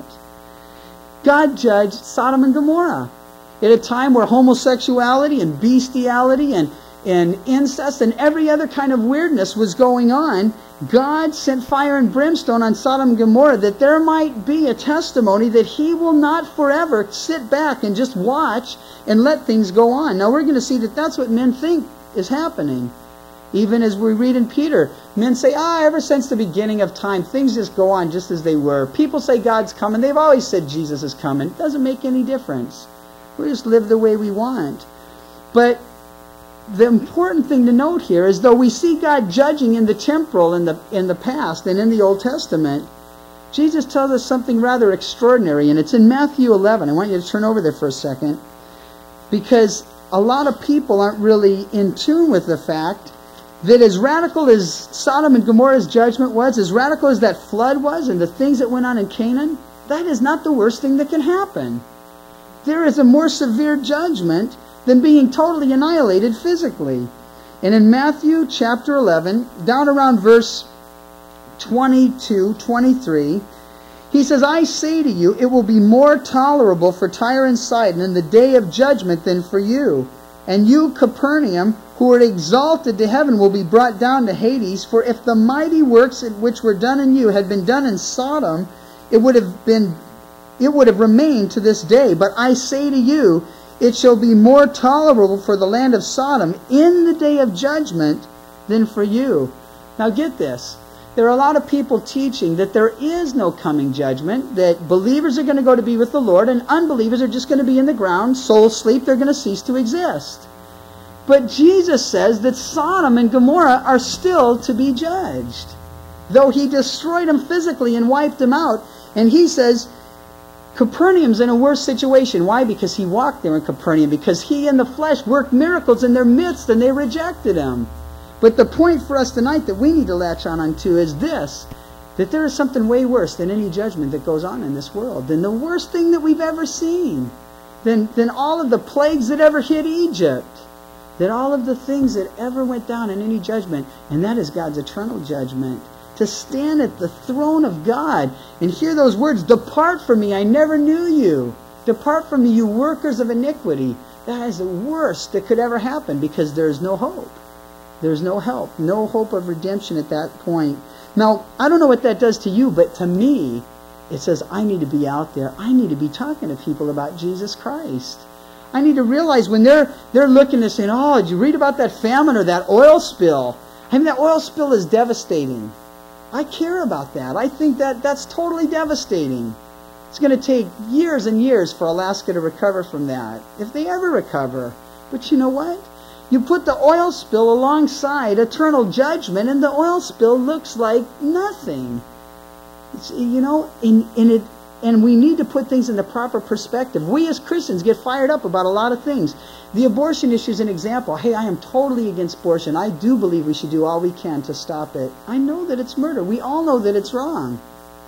God judged Sodom and Gomorrah at a time where homosexuality and bestiality and, and incest and every other kind of weirdness was going on. God sent fire and brimstone on Sodom and Gomorrah, that there might be a testimony that he will not forever sit back and just watch and let things go on. Now we're going to see that that's what men think is happening. Even as we read in Peter, men say, ah, ever since the beginning of time, things just go on just as they were. People say God's coming. They've always said Jesus is coming. It doesn't make any difference. We just live the way we want. But the important thing to note here is, though we see God judging in the temporal in the, in the past and in the Old Testament, Jesus tells us something rather extraordinary, and it's in Matthew eleven. I want you to turn over there for a second, because a lot of people aren't really in tune with the fact that as radical as Sodom and Gomorrah's judgment was, as radical as that flood was and the things that went on in Canaan, that is not the worst thing that can happen. There is a more severe judgment than being totally annihilated physically. And in Matthew chapter eleven, down around verse twenty-two, twenty-three, he says, I say to you, it will be more tolerable for Tyre and Sidon in the day of judgment than for you. And you, Capernaum, who are exalted to heaven, will be brought down to Hades. For if the mighty works which were done in you had been done in Sodom, it would have been, it would have remained to this day. But I say to you, it shall be more tolerable for the land of Sodom in the day of judgment than for you. Now get this. There are a lot of people teaching that there is no coming judgment, that believers are going to go to be with the Lord, and unbelievers are just going to be in the ground, soul sleep, they're going to cease to exist. But Jesus says that Sodom and Gomorrah are still to be judged. Though he destroyed them physically and wiped them out, and he says Capernaum's in a worse situation. Why? Because he walked there in Capernaum, because he in the flesh worked miracles in their midst and they rejected him. But the point for us tonight that we need to latch on onto is this, that there is something way worse than any judgment that goes on in this world, than the worst thing that we've ever seen, than, than all of the plagues that ever hit Egypt, than all of the things that ever went down in any judgment, and that is God's eternal judgment. To stand at the throne of God and hear those words, depart from me, I never knew you. Depart from me, you workers of iniquity. That is the worst that could ever happen, because there is no hope. There's no help, no hope of redemption at that point. Now, I don't know what that does to you, but to me, it says I need to be out there. I need to be talking to people about Jesus Christ. I need to realize when they're they're looking and saying, oh, did you read about that famine or that oil spill? I mean, that oil spill is devastating. I care about that. I think that that's totally devastating. It's going to take years and years for Alaska to recover from that, if they ever recover. But you know what? You put the oil spill alongside eternal judgment, and the oil spill looks like nothing. It's, you know, in, in it, and we need to put things in the proper perspective. We as Christians get fired up about a lot of things. The abortion issue is an example. Hey, I am totally against abortion. I do believe we should do all we can to stop it. I know that it's murder. We all know that it's wrong.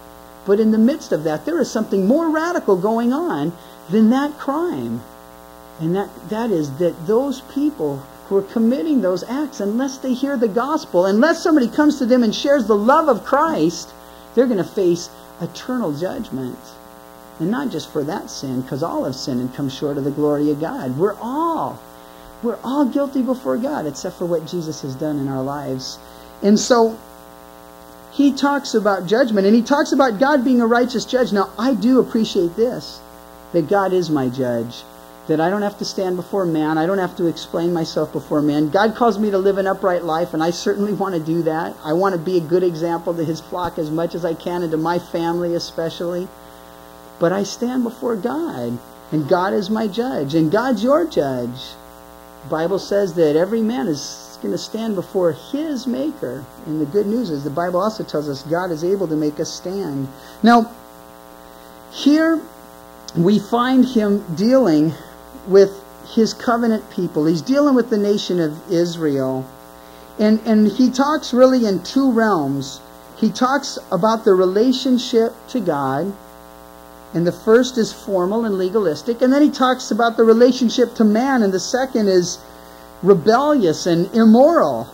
But in the midst of that, there is something more radical going on than that crime. And that, that is that those people who are committing those acts, unless they hear the gospel, unless somebody comes to them and shares the love of Christ, they're going to face eternal judgment. And not just for that sin, because all have sinned and come short of the glory of God. We're all, we're all guilty before God, except for what Jesus has done in our lives. And so, he talks about judgment, and he talks about God being a righteous judge. Now, I do appreciate this, that God is my judge. that I don't have to stand before man. I don't have to explain myself before man. God calls me to live an upright life, and I certainly want to do that. I want to be a good example to his flock as much as I can, and to my family especially. But I stand before God, and God is my judge, and God's your judge. The Bible says that every man is going to stand before his maker. And the good news is the Bible also tells us God is able to make us stand. Now, here we find him dealing with his covenant people. He's dealing with the nation of Israel. And, and he talks really in two realms. He talks about the relationship to God. And the first is formal and legalistic. And then he talks about the relationship to man. And the second is rebellious and immoral.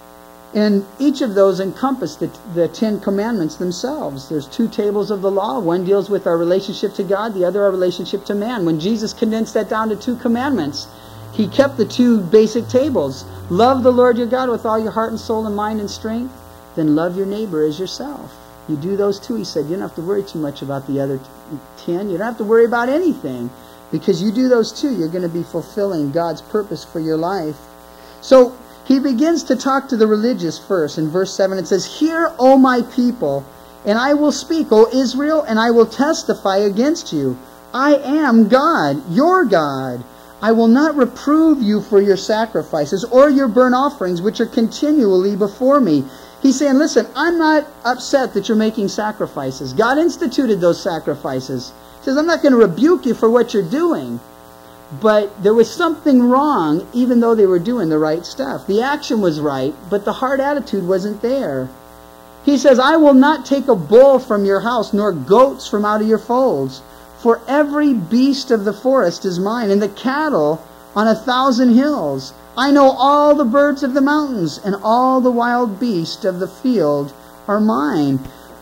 And each of those encompass the, the Ten Commandments themselves. There's two tables of the law. One deals with our relationship to God, the other our relationship to man. When Jesus condensed that down to two commandments, he kept the two basic tables. Love the Lord your God with all your heart and soul and mind and strength. Then love your neighbor as yourself. You do those two, he said, you don't have to worry too much about the other ten. You don't have to worry about anything. Because you do those two, you're going to be fulfilling God's purpose for your life. So, he begins to talk to the religious first. In verse seven it says, Hear, O my people, and I will speak, O Israel, and I will testify against you. I am God, your God. I will not reprove you for your sacrifices or your burnt offerings, which are continually before me. He's saying, listen, I'm not upset that you're making sacrifices. God instituted those sacrifices. He says, I'm not going to rebuke you for what you're doing. But there was something wrong, even though they were doing the right stuff. The action was right, but the heart attitude wasn't there. He says, I will not take a bull from your house, nor goats from out of your folds. For every beast of the forest is mine, and the cattle on a thousand hills. I know all the birds of the mountains, and all the wild beasts of the field are mine.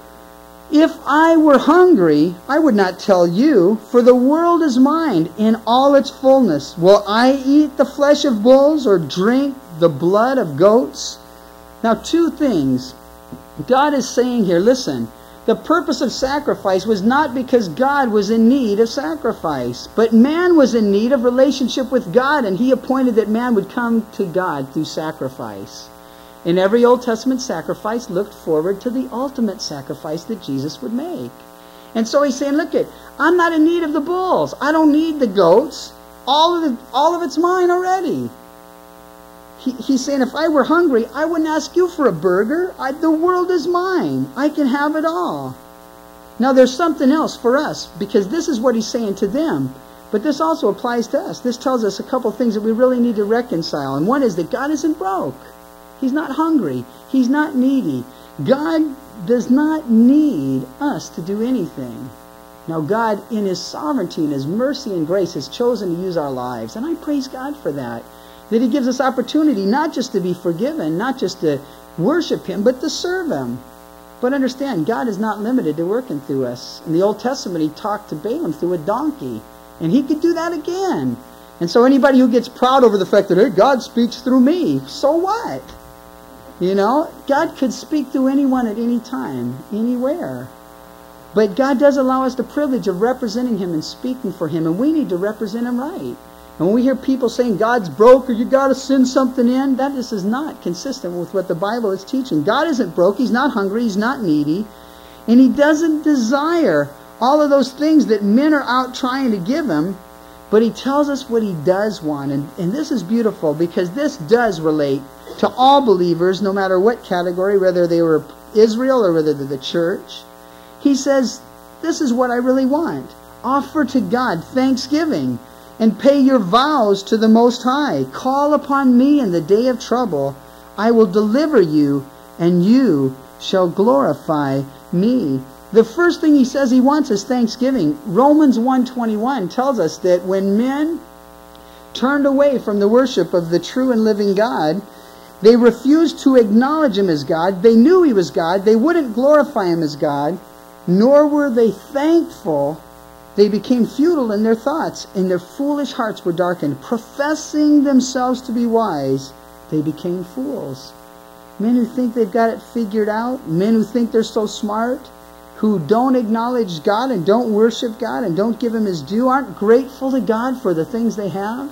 If I were hungry, I would not tell you, for the world is mine in all its fullness. Will I eat the flesh of bulls or drink the blood of goats? Now, two things. God is saying here, listen, the purpose of sacrifice was not because God was in need of sacrifice, but man was in need of relationship with God, and he appointed that man would come to God through sacrifice. And every Old Testament sacrifice looked forward to the ultimate sacrifice that Jesus would make. And so he's saying, look it, I'm not in need of the bulls. I don't need the goats. All of it, all of it's mine already. He, he's saying, if I were hungry, I wouldn't ask you for a burger. I, the world is mine. I can have it all. Now there's something else for us, because this is what he's saying to them. But this also applies to us. This tells us a couple things that we really need to reconcile. And one is that God isn't broke. He's not hungry. He's not needy. God does not need us to do anything. Now God, in his sovereignty and his mercy and grace, has chosen to use our lives. And I praise God for that. That he gives us opportunity not just to be forgiven, not just to worship him, but to serve him. But understand, God is not limited to working through us. In the Old Testament, he talked to Balaam through a donkey. And he could do that again. And so anybody who gets proud over the fact that, hey, God speaks through me, so what? You know, God could speak through anyone at any time, anywhere. But God does allow us the privilege of representing him and speaking for him, and we need to represent him right. And when we hear people saying God's broke or you got to send something in, that just is not consistent with what the Bible is teaching. God isn't broke. He's not hungry. He's not needy. And he doesn't desire all of those things that men are out trying to give him. But he tells us what he does want. And, and this is beautiful, because this does relate to all believers, no matter what category, whether they were Israel or whether they're the church. He says, this is what I really want. Offer to God thanksgiving and pay your vows to the Most High. Call upon me in the day of trouble. I will deliver you, and you shall glorify me. The first thing he says he wants is thanksgiving. Romans one twenty-one tells us that when men turned away from the worship of the true and living God, they refused to acknowledge him as God. They knew he was God. They wouldn't glorify him as God, nor were they thankful. They became futile in their thoughts, and their foolish hearts were darkened. Professing themselves to be wise, they became fools. Men who think they've got it figured out, men who think they're so smart, who don't acknowledge God and don't worship God and don't give Him His due, aren't grateful to God for the things they have?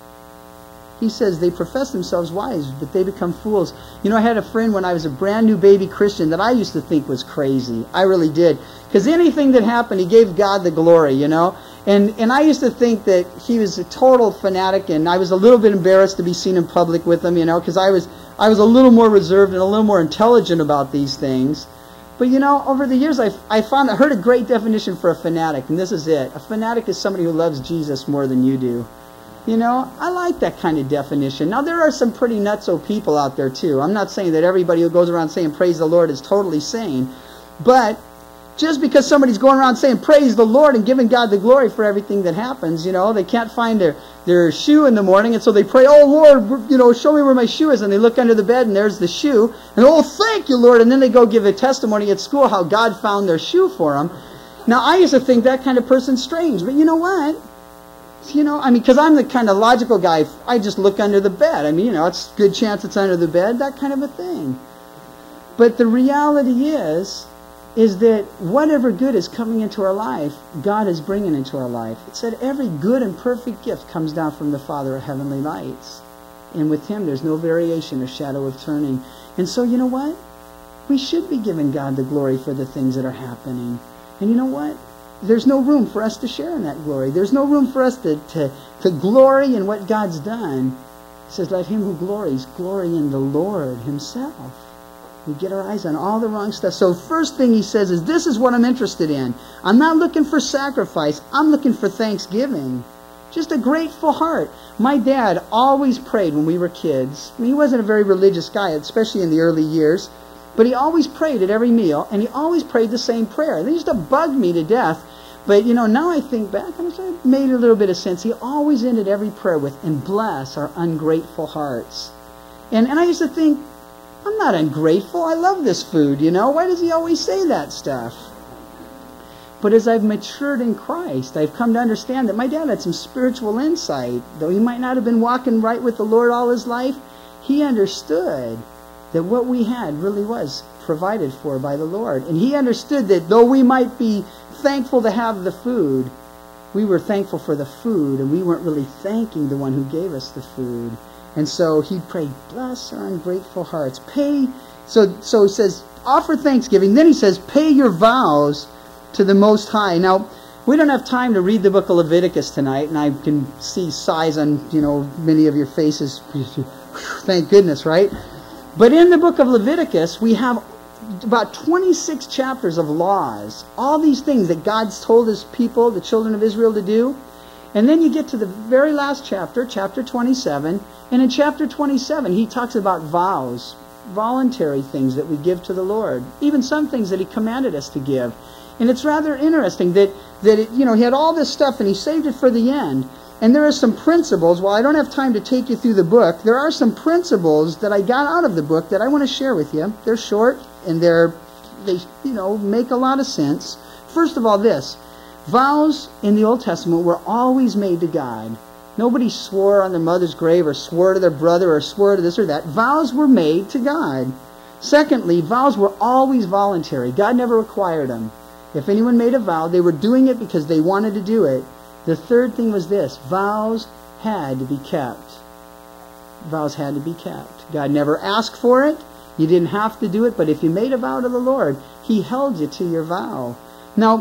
He says they profess themselves wise, but they become fools. You know, I had a friend when I was a brand new baby Christian that I used to think was crazy. I really did. Because anything that happened, he gave God the glory, you know. And and I used to think that he was a total fanatic, and I was a little bit embarrassed to be seen in public with him, you know, because I was, I was a little more reserved and a little more intelligent about these things. But, you know, over the years, I, I found, I heard a great definition for a fanatic, and this is it. A fanatic is somebody who loves Jesus more than you do. You know, I like that kind of definition. Now, there are some pretty nutso people out there, too. I'm not saying that everybody who goes around saying praise the Lord is totally sane. But just because somebody's going around saying praise the Lord and giving God the glory for everything that happens, you know, they can't find their, their shoe in the morning, and so they pray, oh, Lord, you know, show me where my shoe is. And they look under the bed, and there's the shoe. And, oh, thank you, Lord. And then they go give a testimony at school how God found their shoe for them. Now, I used to think that kind of person's strange. But you know what? You know, I mean, because I'm the kind of logical guy. I just look under the bed. I mean, you know, it's a good chance it's under the bed, that kind of a thing. But the reality is, is that whatever good is coming into our life, God is bringing into our life. It said every good and perfect gift comes down from the Father of heavenly lights. And with Him, there's no variation or shadow of turning. And so, you know what? We should be giving God the glory for the things that are happening. And you know what? There's no room for us to share in that glory. There's no room for us to, to, to glory in what God's done. It says, let him who glories, glory in the Lord Himself. We get our eyes on all the wrong stuff. So first thing he says is, this is what I'm interested in. I'm not looking for sacrifice. I'm looking for thanksgiving. Just a grateful heart. My dad always prayed when we were kids. I mean, he wasn't a very religious guy, especially in the early years. But he always prayed at every meal, and he always prayed the same prayer. They used to bug me to death. But, you know, now I think back, and it made a little bit of sense. He always ended every prayer with, and bless our ungrateful hearts. And, and I used to think, I'm not ungrateful. I love this food, you know. Why does he always say that stuff? But as I've matured in Christ, I've come to understand that my dad had some spiritual insight. Though he might not have been walking right with the Lord all his life, he understood that what we had really was provided for by the Lord. And he understood that though we might be thankful to have the food, we were thankful for the food, and we weren't really thanking the one who gave us the food. And so he prayed, bless our ungrateful hearts. Pay, so, so he says, offer thanksgiving. Then he says, pay your vows to the Most High. Now, we don't have time to read the book of Leviticus tonight, and I can see sighs on, you know, many of your faces. Thank goodness, right? But in the book of Leviticus, we have about twenty-six chapters of laws. All these things that God's told His people, the children of Israel, to do. And then you get to the very last chapter, chapter twenty-seven. And in chapter twenty-seven, He talks about vows, voluntary things that we give to the Lord. Even some things that He commanded us to give. And it's rather interesting that, that it, you know, He had all this stuff and He saved it for the end. And there are some principles. While I don't have time to take you through the book, there are some principles that I got out of the book that I want to share with you. They're short, and they're, they, you know, make a lot of sense. First of all, this. Vows in the Old Testament were always made to God. Nobody swore on their mother's grave or swore to their brother or swore to this or that. Vows were made to God. Secondly, vows were always voluntary. God never required them. If anyone made a vow, they were doing it because they wanted to do it. The third thing was this. Vows had to be kept. Vows had to be kept. God never asked for it. You didn't have to do it. But if you made a vow to the Lord, He held you to your vow. Now,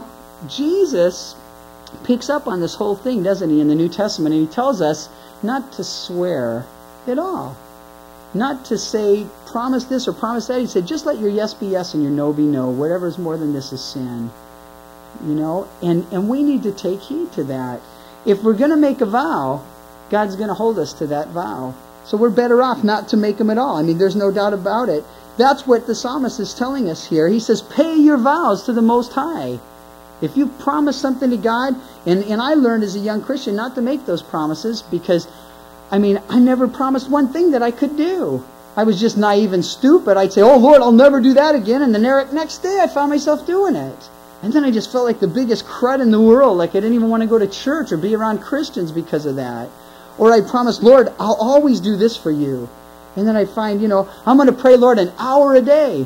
Jesus picks up on this whole thing, doesn't He, in the New Testament. And He tells us not to swear at all. Not to say, promise this or promise that. He said, just let your yes be yes and your no be no. Whatever is more than this is sin. You know, and, and we need to take heed to that. If we're going to make a vow, God's going to hold us to that vow. So we're better off not to make them at all. I mean, there's no doubt about it. That's what the psalmist is telling us here. He says, pay your vows to the Most High. If you promise something to God, and, and I learned as a young Christian not to make those promises because, I mean, I never promised one thing that I could do. I was just naive and stupid. I'd say, oh, Lord, I'll never do that again. And the next day I found myself doing it. And then I just felt like the biggest crud in the world, like I didn't even want to go to church or be around Christians because of that. Or I promised, Lord, I'll always do this for you. And then I find, you know, I'm going to pray, Lord, an hour a day.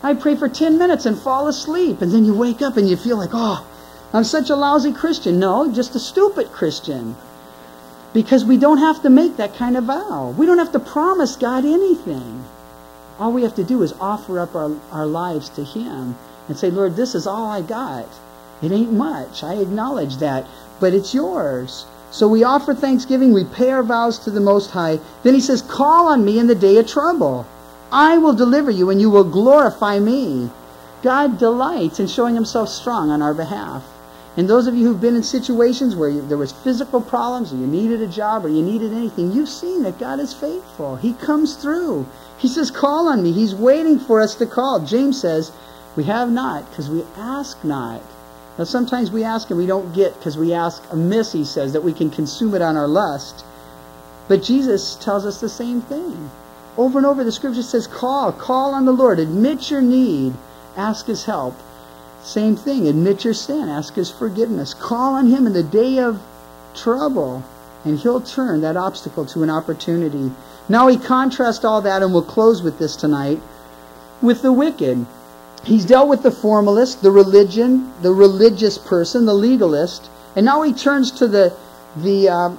I pray for ten minutes and fall asleep. And then you wake up and you feel like, oh, I'm such a lousy Christian. No, just a stupid Christian. Because we don't have to make that kind of vow. We don't have to promise God anything. All we have to do is offer up our, our lives to Him and say, Lord, this is all I got. It ain't much. I acknowledge that. But it's yours. So we offer thanksgiving. We pay our vows to the Most High. Then He says, call on me in the day of trouble. I will deliver you and you will glorify me. God delights in showing Himself strong on our behalf. And those of you who've been in situations where you, there was physical problems, or you needed a job, or you needed anything, you've seen that God is faithful. He comes through. He says, call on me. He's waiting for us to call. James says, we have not because we ask not. Now sometimes we ask and we don't get because we ask amiss, he says, that we can consume it on our lust. But Jesus tells us the same thing. Over and over the Scripture says, call. Call on the Lord. Admit your need. Ask His help. Same thing. Admit your sin. Ask His forgiveness. Call on Him in the day of trouble, and He'll turn that obstacle to an opportunity. Now He contrasts all that, and we'll close with this tonight, with the wicked. He's dealt with the formalist, the religion, the religious person, the legalist, and now He turns to the, the uh,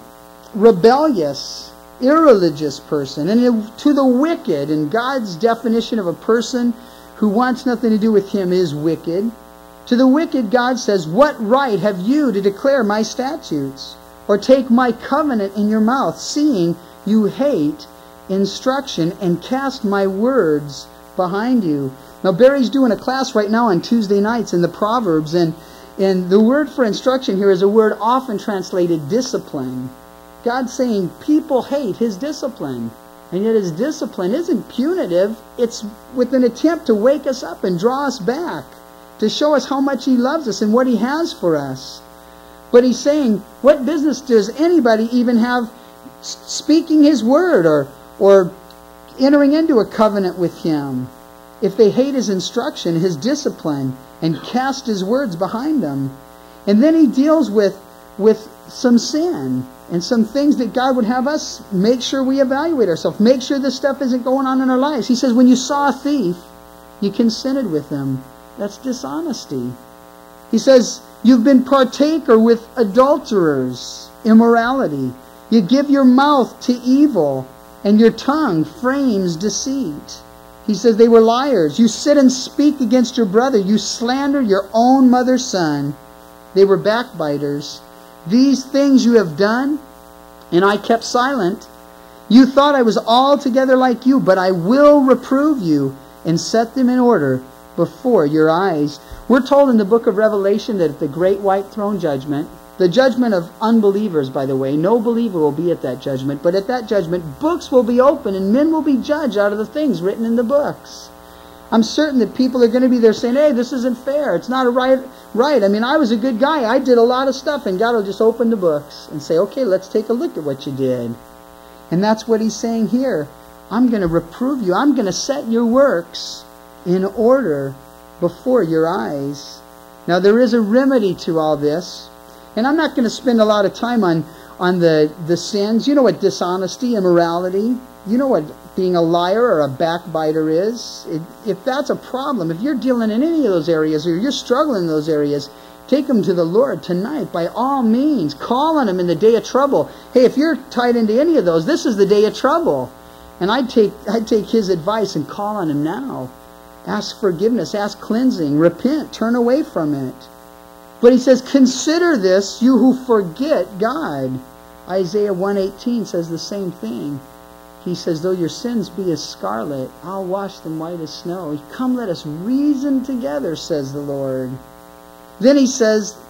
rebellious, irreligious person, and to the wicked. And God's definition of a person who wants nothing to do with Him is wicked. To the wicked, God says, what right have you to declare my statutes, or take my covenant in your mouth, seeing you hate instruction and cast my words behind you? Now, Barry's doing a class right now on Tuesday nights in the Proverbs, and, and the word for instruction here is a word often translated discipline. God's saying people hate His discipline, and yet His discipline isn't punitive. It's with an attempt to wake us up and draw us back, to show us how much He loves us and what He has for us. But He's saying, what business does anybody even have speaking His word or, or entering into a covenant with Him if they hate His instruction, His discipline, and cast His words behind them? And then He deals with, with some sin and some things that God would have us make sure we evaluate ourselves. Make sure this stuff isn't going on in our lives. He says, when you saw a thief, you consented with him. That's dishonesty. He says, you've been partaker with adulterers, immorality. You give your mouth to evil, and your tongue frames deceit. He says they were liars. You sit and speak against your brother. You slander your own mother's son. They were backbiters. These things you have done, and I kept silent. You thought I was altogether like you, but I will reprove you and set them in order before your eyes. We're told in the book of Revelation that at the great white throne judgment, the judgment of unbelievers, by the way, no believer will be at that judgment, but at that judgment, books will be open and men will be judged out of the things written in the books. I'm certain that people are going to be there saying, hey, this isn't fair. It's not a right. right. I mean, I was a good guy. I did a lot of stuff, and God will just open the books and say, okay, let's take a look at what you did. And that's what He's saying here. I'm going to reprove you. I'm going to set your works in order before your eyes. Now, there is a remedy to all this. And I'm not going to spend a lot of time on, on the, the sins. You know what dishonesty, immorality, you know what being a liar or a backbiter is. It, if that's a problem, if you're dealing in any of those areas or you're struggling in those areas, take them to the Lord tonight by all means. Call on Him in the day of trouble. Hey, if you're tied into any of those, this is the day of trouble. And I'd take, I'd take His advice and call on Him now. Ask forgiveness, ask cleansing, repent, turn away from it. But He says, consider this, you who forget God. Isaiah one eighteen says the same thing. He says, though your sins be as scarlet, I'll wash them white as snow. Come, let us reason together, says the Lord. Then He says,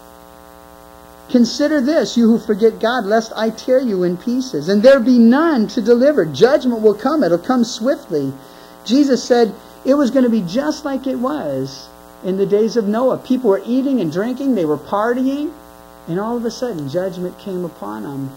consider this, you who forget God, lest I tear you in pieces, and there be none to deliver. Judgment will come. It'll come swiftly. Jesus said it was going to be just like it was in the days of Noah. People were eating and drinking. They were partying. And all of a sudden, judgment came upon them.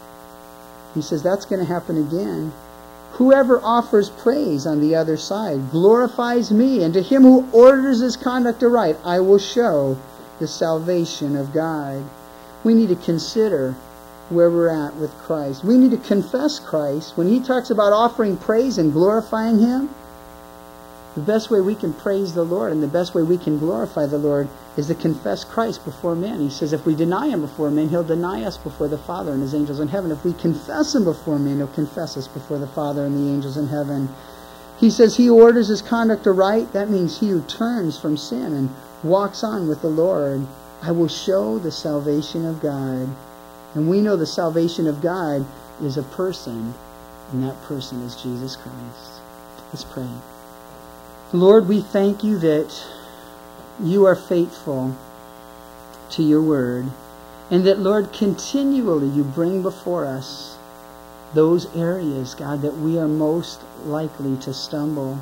He says that's going to happen again. Whoever offers praise on the other side glorifies me, and to him who orders his conduct aright, I will show the salvation of God. We need to consider where we're at with Christ. We need to confess Christ. When He talks about offering praise and glorifying Him, The best way we can praise the Lord and the best way we can glorify the Lord is to confess Christ before men. He says if we deny him before men, he'll deny us before the Father and his angels in heaven. If we confess him before men, he'll confess us before the Father and the angels in heaven. He says he who orders his conduct aright. That means he who turns from sin and walks on with the Lord. I will show the salvation of God. And we know the salvation of God is a person, and that person is Jesus Christ. Let's pray. Lord, we thank you that you are faithful to your word, and that, Lord, continually you bring before us those areas, God, that we are most likely to stumble.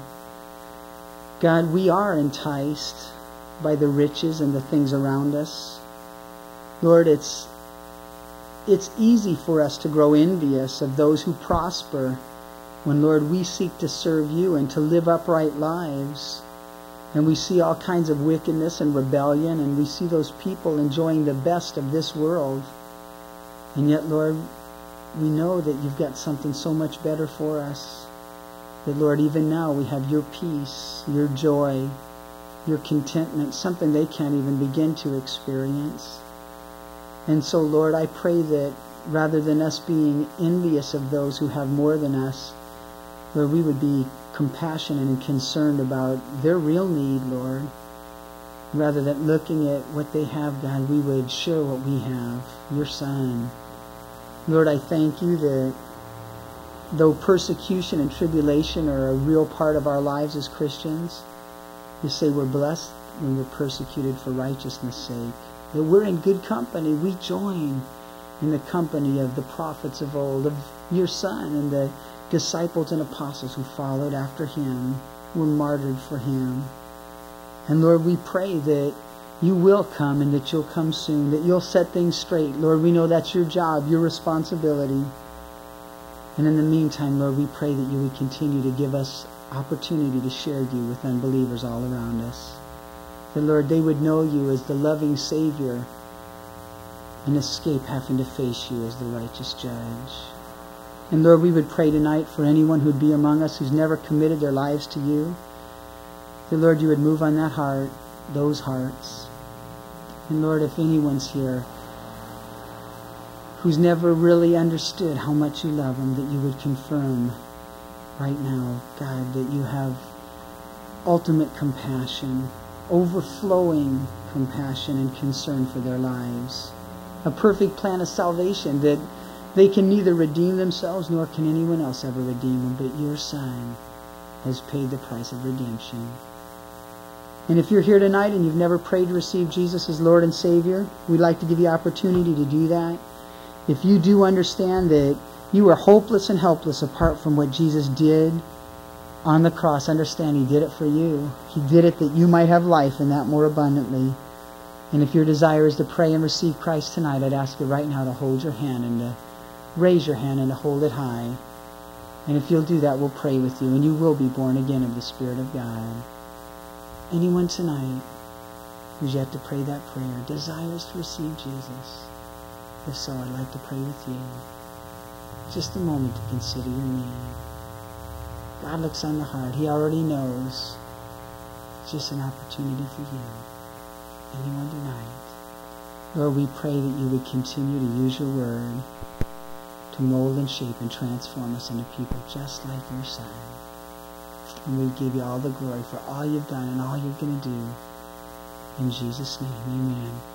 God, we are enticed by the riches and the things around us. Lord, it's it's easy for us to grow envious of those who prosper when, Lord, we seek to serve you and to live upright lives. And we see all kinds of wickedness and rebellion, and we see those people enjoying the best of this world. And yet, Lord, we know that you've got something so much better for us. That, Lord, even now we have your peace, your joy, your contentment, something they can't even begin to experience. And so, Lord, I pray that rather than us being envious of those who have more than us, Lord, we would be compassionate and concerned about their real need, Lord. Rather than looking at what they have, God, we would share what we have, your Son. Lord, I thank you that though persecution and tribulation are a real part of our lives as Christians, you say we're blessed when we're persecuted for righteousness' sake. That we're in good company. We join in the company of the prophets of old, of your Son, and the disciples and apostles who followed after him, were martyred for him. And Lord, we pray that you will come and that you'll come soon, that you'll set things straight. Lord, we know that's your job, your responsibility. And in the meantime, Lord, we pray that you would continue to give us opportunity to share you with unbelievers all around us. That, Lord, they would know you as the loving Savior and escape having to face you as the righteous judge. And Lord, we would pray tonight for anyone who would be among us who's never committed their lives to you. That, Lord, you would move on that heart, those hearts. And Lord, if anyone's here who's never really understood how much you love them, that you would confirm right now, God, that you have ultimate compassion, overflowing compassion and concern for their lives. A perfect plan of salvation that they can neither redeem themselves nor can anyone else ever redeem them, but your Son has paid the price of redemption. And if you're here tonight and you've never prayed to receive Jesus as Lord and Savior, we'd like to give you opportunity to do that. If you do understand that you are hopeless and helpless apart from what Jesus did on the cross, understand he did it for you. He did it that you might have life and that more abundantly. And if your desire is to pray and receive Christ tonight, I'd ask you right now to hold your hand and to raise your hand and to hold it high. And if you'll do that, we'll pray with you, and you will be born again of the Spirit of God. Anyone tonight who's yet to pray that prayer, desires to receive Jesus? If so, I'd like to pray with you. Just a moment to consider your need. God looks on the heart. He already knows. It's just an opportunity for you. Anyone tonight? Lord, we pray that you would continue to use your word to mold and shape and transform us into people just like your Son. And we give you all the glory for all you've done and all you're going to do. In Jesus' name, amen.